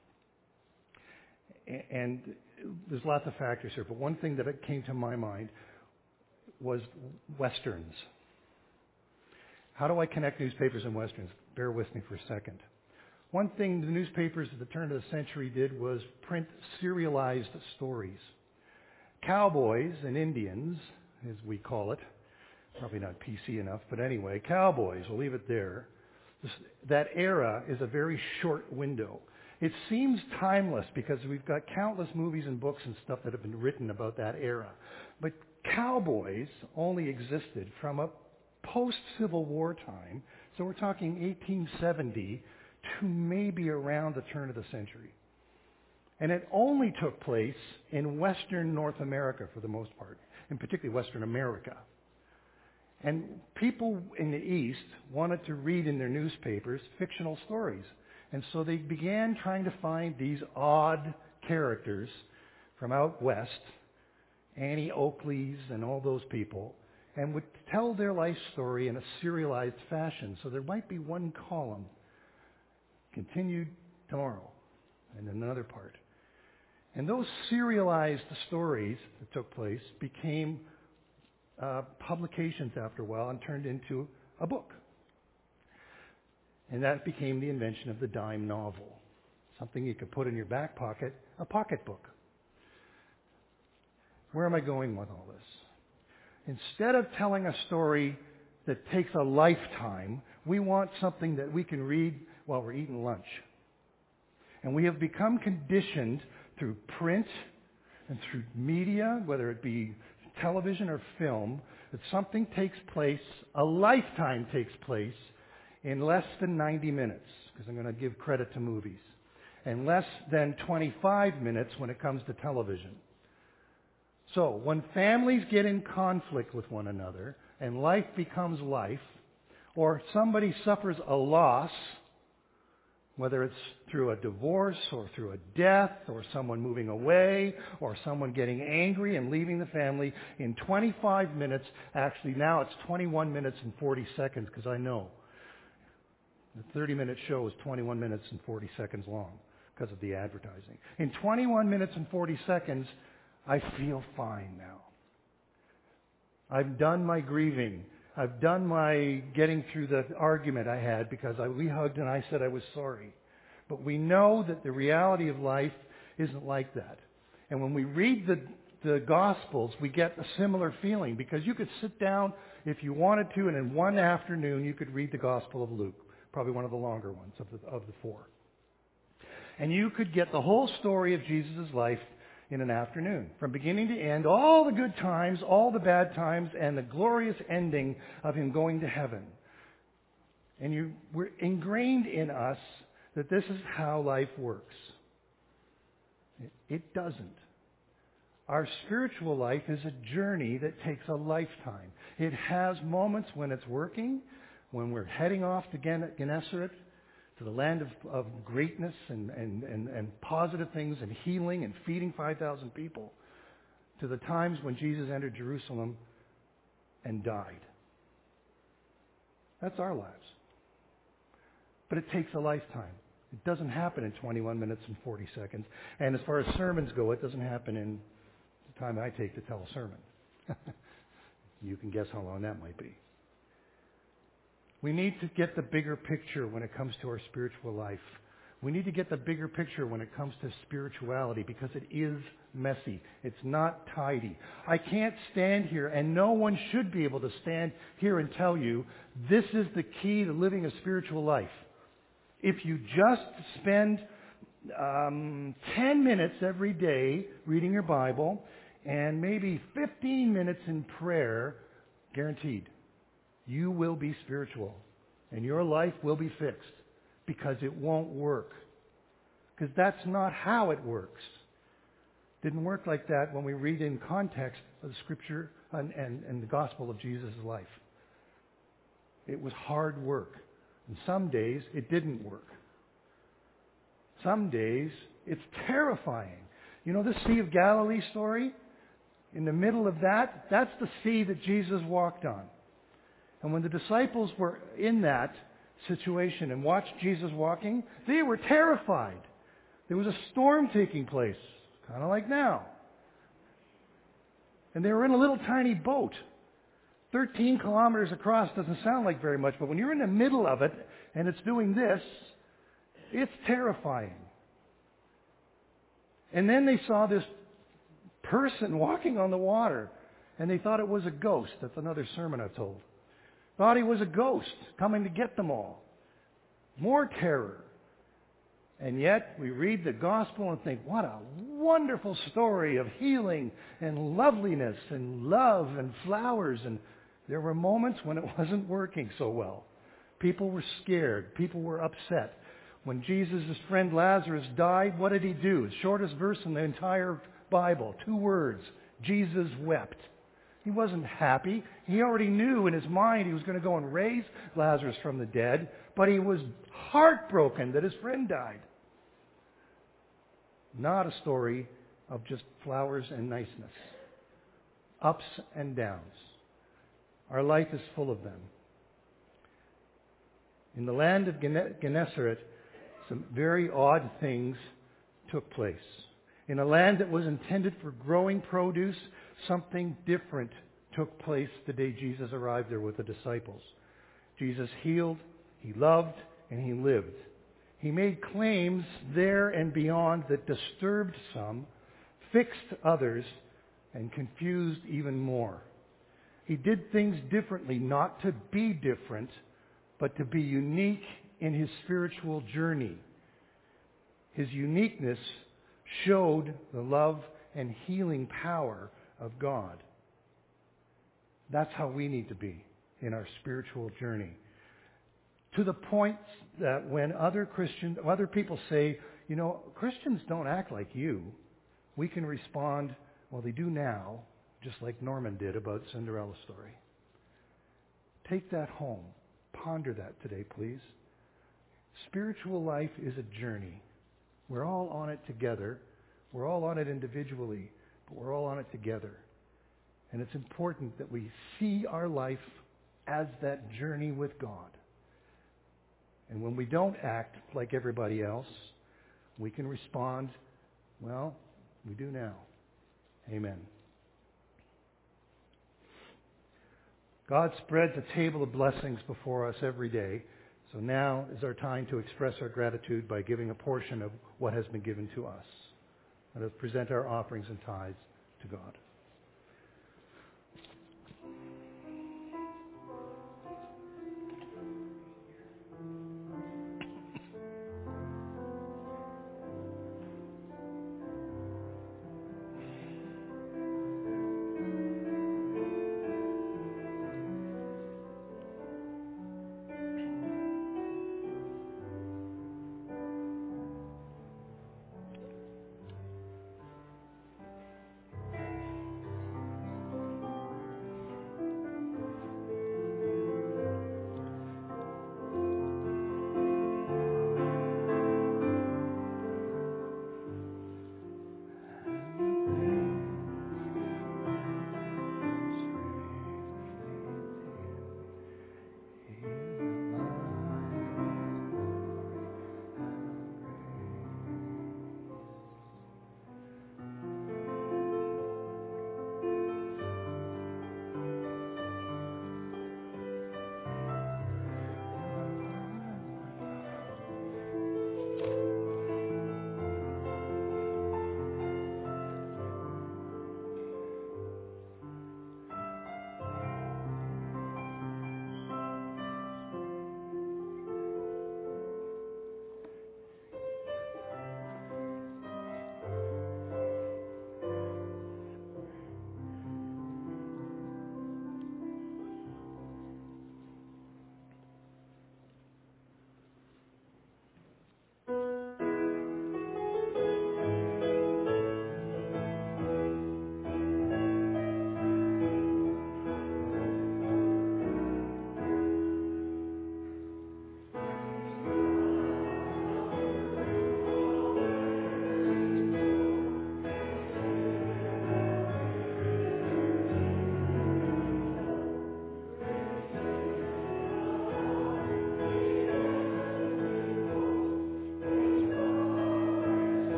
And there's lots of factors here, but one thing that came to my mind was Westerns. How do I connect newspapers and Westerns? Bear with me for a second. One thing the newspapers at the turn of the century did was print serialized stories. Cowboys and Indians, as we call it, probably not P C enough, but anyway, cowboys, we'll leave it there. This, that era is a very short window. It seems timeless because we've got countless movies and books and stuff that have been written about that era. But cowboys only existed from a post-Civil War time, so we're talking eighteen seventy to maybe around the turn of the century. And it only took place in Western North America for the most part, and particularly Western America. And people in the East wanted to read in their newspapers fictional stories. And so they began trying to find these odd characters from out west, Annie Oakleys and all those people, and would tell their life story in a serialized fashion. So there might be one column, continued tomorrow, and another part. And those serialized stories that took place became uh, publications after a while and turned into a book. And that became the invention of the dime novel, something you could put in your back pocket, a pocketbook. Where am I going with all this? Instead of telling a story that takes a lifetime, we want something that we can read while we're eating lunch. And we have become conditioned through print and through media, whether it be television or film, that something takes place, a lifetime takes place, in less than ninety minutes, because I'm going to give credit to movies, and less than twenty-five minutes when it comes to television. So when families get in conflict with one another, and life becomes life, or somebody suffers a loss, whether it's through a divorce or through a death or someone moving away or someone getting angry and leaving the family, in twenty-five minutes, actually now it's twenty-one minutes and forty seconds, because I know the thirty-minute show is twenty-one minutes and forty seconds long because of the advertising. In twenty-one minutes and forty seconds, I feel fine now. I've done my grieving. I've done my getting through the argument I had because I, we hugged and I said I was sorry. But we know that the reality of life isn't like that. And when we read the, the Gospels, we get a similar feeling because you could sit down if you wanted to, and in one afternoon you could read the Gospel of Luke. Probably one of the longer ones of the, of the four. And you could get the whole story of Jesus' life in an afternoon, from beginning to end, all the good times, all the bad times, and the glorious ending of him going to heaven. And you, we're ingrained in us that this is how life works. It, it doesn't. Our spiritual life is a journey that takes a lifetime. It has moments when it's working, when we're heading off to Gen- Gennesaret, to the land of, of greatness and, and, and, and positive things and healing and feeding five thousand people, to the times when Jesus entered Jerusalem and died. That's our lives. But it takes a lifetime. It doesn't happen in twenty-one minutes and forty seconds. And as far as sermons go, it doesn't happen in the time I take to tell a sermon. You can guess how long that might be. We need to get the bigger picture when it comes to our spiritual life. We need to get the bigger picture when it comes to spirituality because it is messy. It's not tidy. I can't stand here, and no one should be able to stand here and tell you this is the key to living a spiritual life. If you just spend um, ten minutes every day reading your Bible and maybe fifteen minutes in prayer, guaranteed, you will be spiritual and your life will be fixed. Because it won't work. Because that's not how it works. Didn't work like that when we read in context of the Scripture and, and, and the gospel of Jesus' life. It was hard work. And some days it didn't work. Some days it's terrifying. You know the Sea of Galilee story? In the middle of that, that's the sea that Jesus walked on. And when the disciples were in that situation and watched Jesus walking, they were terrified. There was a storm taking place, kind of like now. And they were in a little tiny boat. thirteen kilometers across doesn't sound like very much, but when you're in the middle of it and it's doing this, it's terrifying. And then they saw this person walking on the water, and they thought it was a ghost. That's another sermon I've told. Thought he was a ghost coming to get them all. More terror. And yet we read the gospel and think, what a wonderful story of healing and loveliness and love and flowers. And there were moments when it wasn't working so well. People were scared. People were upset. When Jesus' friend Lazarus died, what did he do? The shortest verse in the entire Bible. Two words. Jesus wept. He wasn't happy. He already knew in his mind he was going to go and raise Lazarus from the dead, but he was heartbroken that his friend died. Not a story of just flowers and niceness. Ups and downs. Our life is full of them. In the land of Gennesaret, some very odd things took place. In a land that was intended for growing produce, something different took place the day Jesus arrived there with the disciples. Jesus healed, he loved, and he lived. He made claims there and beyond that disturbed some, fixed others, and confused even more. He did things differently, not to be different, but to be unique in his spiritual journey. His uniqueness showed the love and healing power of God. That's how we need to be in our spiritual journey. To the point that when other Christians, other people say, you know, Christians don't act like you, we can respond, well, they do now, just like Norman did about Cinderella's story. Take that home. Ponder that today, please. Spiritual life is a journey. We're all on it together. We're all on it individually, but we're all on it together. And it's important that we see our life as that journey with God. And when we don't act like everybody else, we can respond, well, we do now. Amen. God spreads a table of blessings before us every day. So now is our time to express our gratitude by giving a portion of what has been given to us. Let us present our offerings and tithes to God.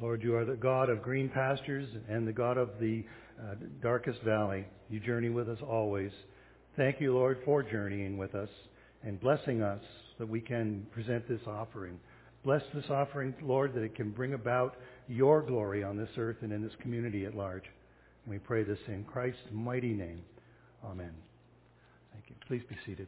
Lord, you are the God of green pastures and the God of the uh, darkest valley. You journey with us always. Thank you, Lord, for journeying with us and blessing us that we can present this offering. Bless this offering, Lord, that it can bring about your glory on this earth and in this community at large. And we pray this in Christ's mighty name. Amen. Thank you. Please be seated.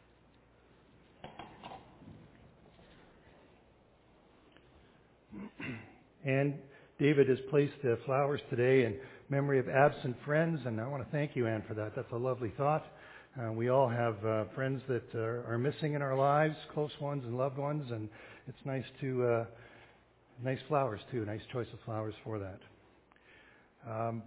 And David has placed the flowers today in memory of absent friends, and I want to thank you, Anne, for that. That's a lovely thought. Uh, we all have uh, friends that are, are missing in our lives, close ones and loved ones, and it's nice to, uh, nice flowers too, nice choice of flowers for that. Um,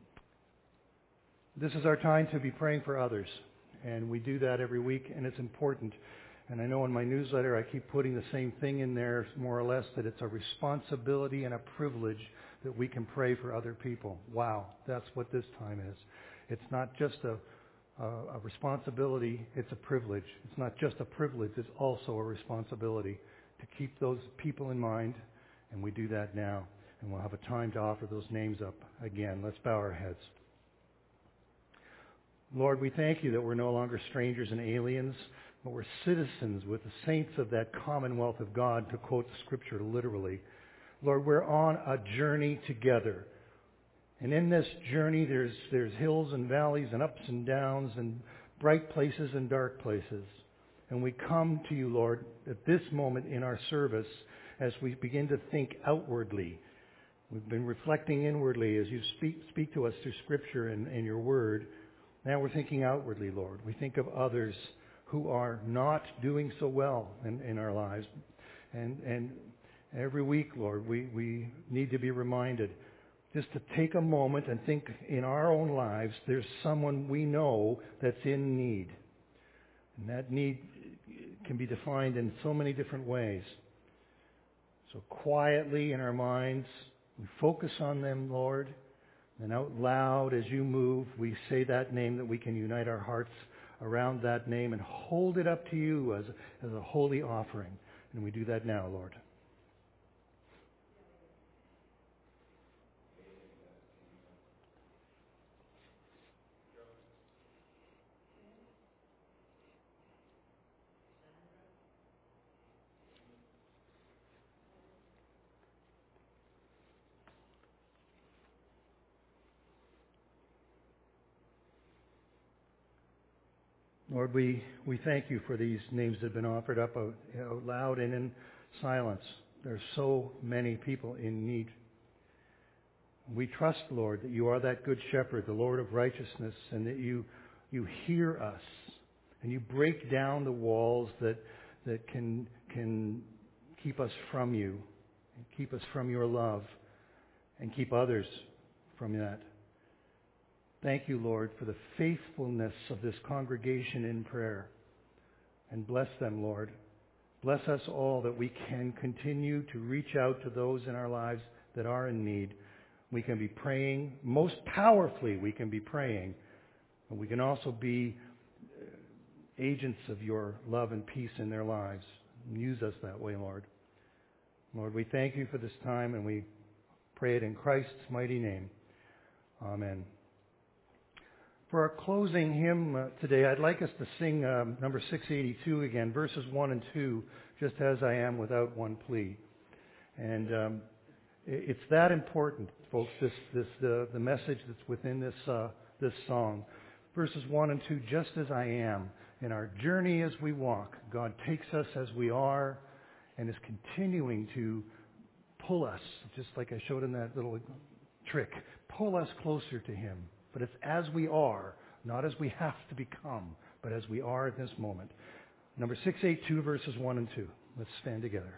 this is our time to be praying for others, and we do that every week, and it's important. And I know in my newsletter I keep putting the same thing in there, more or less, that it's a responsibility and a privilege that we can pray for other people. Wow, that's what this time is. It's not just a, a, a responsibility, it's a privilege. It's not just a privilege, it's also a responsibility to keep those people in mind, and we do that now. And we'll have a time to offer those names up again. Let's bow our heads. Lord, we thank you that we're no longer strangers and aliens, but we're citizens with the saints of that commonwealth of God, to quote the scripture literally. Lord, we're on a journey together. And in this journey, there's, there's hills and valleys and ups and downs and bright places and dark places. And we come to you, Lord, at this moment in our service as we begin to think outwardly. We've been reflecting inwardly as you speak, speak to us through scripture and, and your word. Now we're thinking outwardly, Lord. We think of others who are not doing so well in, in our lives. And, and every week, Lord, we, we need to be reminded just to take a moment and think in our own lives, there's someone we know that's in need. And that need can be defined in so many different ways. So quietly in our minds, we focus on them, Lord, and out loud as you move, we say that name, that we can unite our hearts around that name and hold it up to you as, as a holy offering. And we do that now, Lord. Lord, we, we thank you for these names that have been offered up out, out loud and in silence. There are so many people in need. We trust, Lord, that you are that good shepherd, the Lord of righteousness, and that you, you hear us and you break down the walls that, that can, can keep us from you, and keep us from your love, and keep others from that. Thank you, Lord, for the faithfulness of this congregation in prayer. And bless them, Lord. Bless us all that we can continue to reach out to those in our lives that are in need. We can be praying, most powerfully we can be praying, but we can also be agents of your love and peace in their lives. Use us that way, Lord. Lord, we thank you for this time, and we pray it in Christ's mighty name. Amen. For our closing hymn uh, today, I'd like us to sing um, number six eighty-two again, verses one and two, just as I am without one plea. And um, it's that important, folks, this, this, uh, the message that's within this, uh, this song. Verses one and two, just as I am. In our journey as we walk, God takes us as we are and is continuing to pull us, just like I showed in that little trick, pull us closer to Him. But it's as we are, not as we have to become, but as we are at this moment. Number six eighty-two, verses one and two. Let's stand together.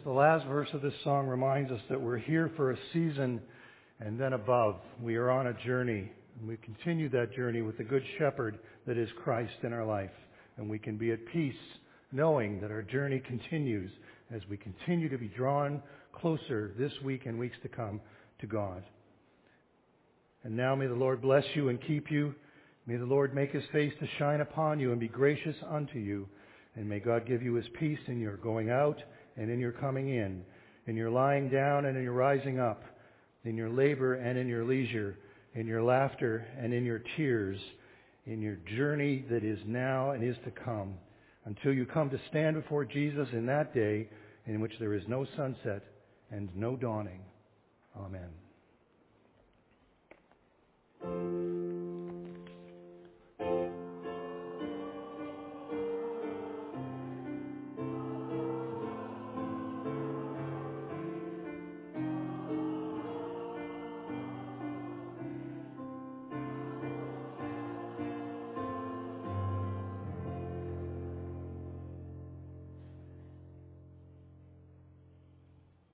the last verse of this song reminds us that we're here for a season and then above. We are on a journey, and we continue that journey with the Good Shepherd that is Christ in our life. And we can be at peace knowing that our journey continues as we continue to be drawn closer this week and weeks to come to God. And now may the Lord bless you and keep you. May the Lord make his face to shine upon you and be gracious unto you. And may God give you his peace in your going out and in your coming in, in your lying down and in your rising up, in your labor and in your leisure, in your laughter and in your tears, in your journey that is now and is to come, until you come to stand before Jesus in that day in which there is no sunset and no dawning. Amen.